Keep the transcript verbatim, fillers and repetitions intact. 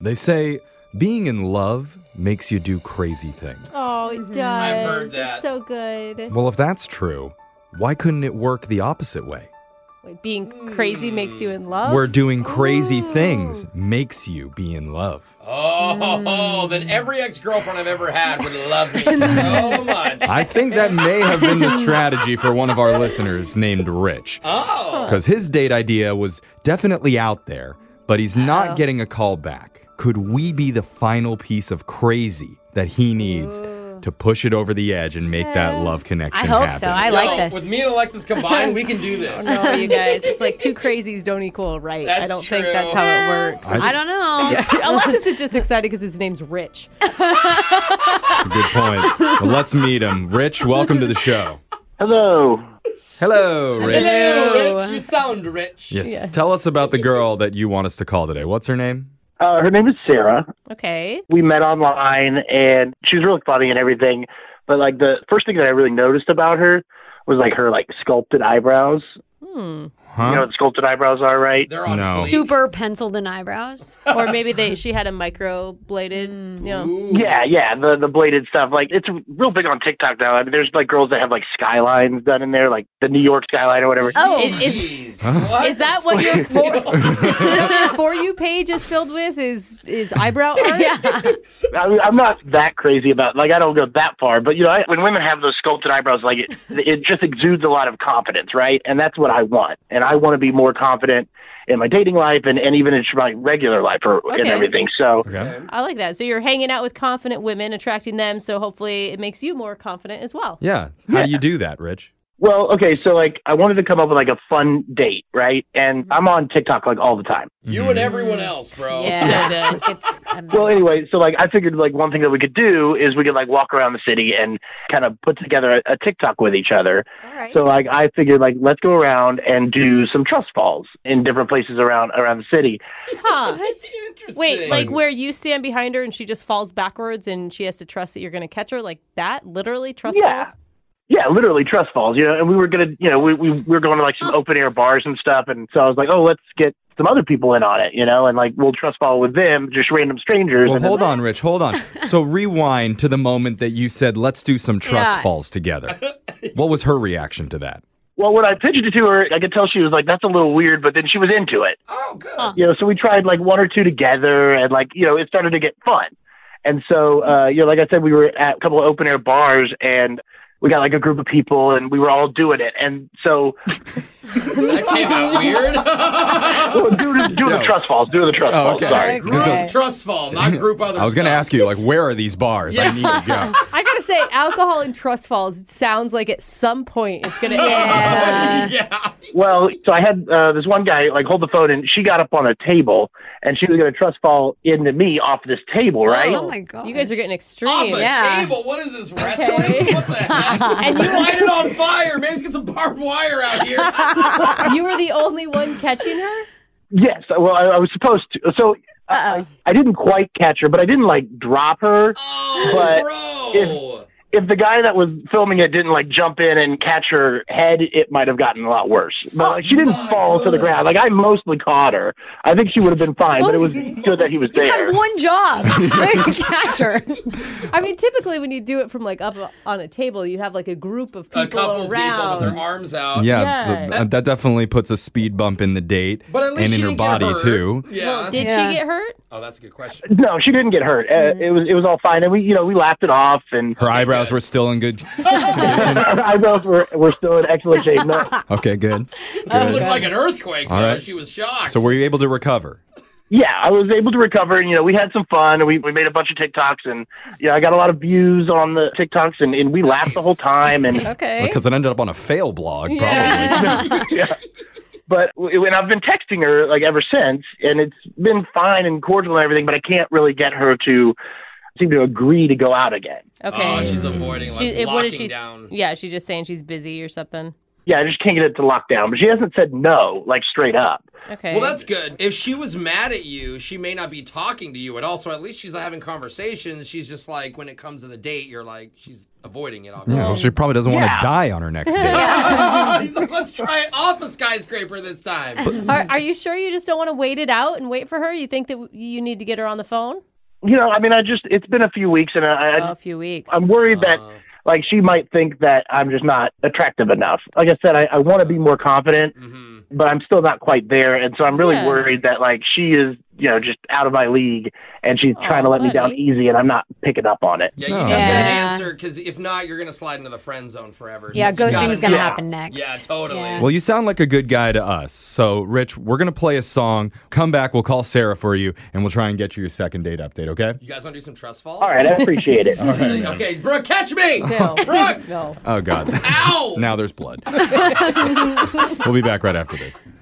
They say being in love makes you do crazy things. Oh, it does. I've heard that. It's so good. Well, if that's true, why couldn't it work the opposite way? Wait, being crazy makes you in love? Where doing crazy things makes you be in love. Oh, then every ex-girlfriend I've ever had would love me so much. I think that may have been the strategy for one of our listeners named Rich. Oh. Because his date idea was definitely out there, but he's not Oh. getting a call back. Could we be the final piece of crazy that he needs to push it over the edge and make that love connection I hope happen? so. I Yo, like this. With me and Alexis combined, we can do this. No, you guys. It's like two crazies don't equal right. That's I don't true. think that's how it works. I, just, I don't know. Alexis is just excited because his name's Rich. That's a good point. Well, let's meet him. Rich, welcome to the show. Hello. Hello, Rich. Hello, Rich. You sound rich. Yes. Yeah. Tell us about the girl that you want us to call today. What's her name? Uh, her name is Sarah. Okay. We met online, and she was really funny and everything. But like the first thing that I really noticed about her was like her like sculpted eyebrows. Hmm. Huh? You know what sculpted eyebrows are, right? They're on No. fleek. Super penciled in eyebrows. Or maybe they she had a microbladed, you know. Ooh. Yeah, yeah, the the bladed stuff. Like it's real big on TikTok now. I mean, there's like girls that have like skylines done in there, like the New York skyline or whatever. Oh, Is, is, Jeez. What? is that what your for, is that what your For You page is filled with? Is is eyebrow art? yeah. I mean, I'm not that crazy about like I don't go that far, but you know, I, when women have those sculpted eyebrows, like it, it just exudes a lot of confidence, right? And that's what I want, and I want to be more confident in my dating life and, and even in my regular life or and Okay. everything. So Okay. I like that. So you're hanging out with confident women, attracting them, so hopefully it makes you more confident as well. Yeah. How do you do that, Rich? well, okay, so like I wanted to come up with like a fun date, right? And I'm on TikTok like all the time. You and everyone else, bro. Yeah. it's, um, Well, anyway, so like I figured like one thing that we could do is we could like walk around the city and kind of put together a, a TikTok with each other. All right. So like I figured like let's go around and do some trust falls in different places around around the city. Huh. That's interesting. Wait, like where you stand behind her and she just falls backwards and she has to trust that you're going to catch her, like that? Literally trust Yeah. falls? Yeah, literally trust falls, you know, and we were gonna, you know, we, we we were going to like some open air bars and stuff, and so I was like, oh, let's get some other people in on it, you know, and like we'll trust fall with them, just random strangers. Well, and then- hold on, Rich. Hold on. So rewind to the moment that you said, let's do some trust Yeah. falls together. What was her reaction to that? Well, when I pitched it to her, I could tell she was like, that's a little weird, but then she was into it. Oh, good. You know, so we tried like one or two together, and like, you know, it started to get fun. And so, uh, you know, like I said, we were at a couple of open air bars, and we got like a group of people, and we were all doing it. And so, That came out weird. well, do, the- do the Yo. trust falls, do the trust Oh, falls. okay. Sorry. Group Okay. trust fall, not group other I was going to stuff. ask you, like, where are these bars? I need to go. I got to say, alcohol and trust falls, it sounds like at some point it's going to Yeah. Yeah. Well, so I had uh, this one guy like hold the phone, and she got up on a table, and she was going to trust fall into me off this table, right? Oh my god. You guys are getting Off extreme. a Yeah. table. What is this, wrestling? Okay. What the heck? And you light it on fire. Maybe let's get some barbed wire out here. You were the only one catching her? Yes. Well, I, I was supposed to. So Uh-oh. I didn't quite catch her, but I didn't like drop her. Oh, But bro. If the guy that was filming it didn't like jump in and catch her head, it might have gotten a lot worse. But like, she didn't my fall to the God. ground. Like I mostly caught her. I think she would have been fine, but it was good that he was You there. had one job. Catch her. I mean, typically when you do it from like up on a table, you'd have like a group of people A couple people around. with their arms out. Yeah, Yeah. th- that definitely puts a speed bump in the date But at least and in she her didn't get body, hurt. too. Yeah. Well, did Yeah. she get hurt? Oh, that's a good question. No, she didn't get hurt. Uh, it was it was all fine, and we you know we laughed it off, and Her eyebrows were still in good condition. her eyebrows were were still in excellent shape. No, Okay, good. It Good. looked like an earthquake. All though. right. She was shocked. So were you able to recover? yeah, I was able to recover, and you know we had some fun, and we, we made a bunch of TikToks, and yeah, I got a lot of views on the TikToks, and, and we laughed the whole time, and Okay. Because it ended up on a fail blog, probably. Yeah. yeah. But when I've been texting her like ever since, and it's been fine and cordial and everything, but I can't really get her to seem to agree to go out again. Okay. Oh, she's avoiding, like, She- it- locking what is she? down. Yeah, she's just saying she's busy or something. yeah, I just can't get it to lock down. But she hasn't said no, like straight up. Okay. Well, that's good. If she was mad at you, she may not be talking to you at all. So at least she's having conversations. She's just like, when it comes to the date, you're like, she's avoiding it. Obviously. Yeah, well, she probably doesn't want Yeah. to die on her next date. He's like, let's try it off a skyscraper this time. Are, are you sure you just don't want to wait it out and wait for her? You think that you need to get her on the phone? You know, I mean, I just, it's been a few weeks and I, I Oh, a few weeks. I'm worried that, Uh. like, she might think that I'm just not attractive enough. Like I said, I, I want to be more confident, Mm-hmm. but I'm still not quite there. And so I'm really Yeah. worried that, like, she is, you know, just out of my league and she's Aw, trying to let me down buddy. easy and I'm not picking up on it. Yeah, you No. gotta get an Yeah. answer, because if not, you're going to slide into the friend zone forever. Yeah, So you ghosting gotta is going to know. happen next. Yeah, totally. Yeah. Well, you sound like a good guy to us. So, Rich, we're going to play a song. Come back. We'll call Sarah for you, and we'll try and get you your second date update, okay? You guys want to do some trust falls? All right, I appreciate it. Okay, okay, Brooke, catch me! No. Brooke! No. Oh, God. Ow! Now there's blood. We'll be back right after this.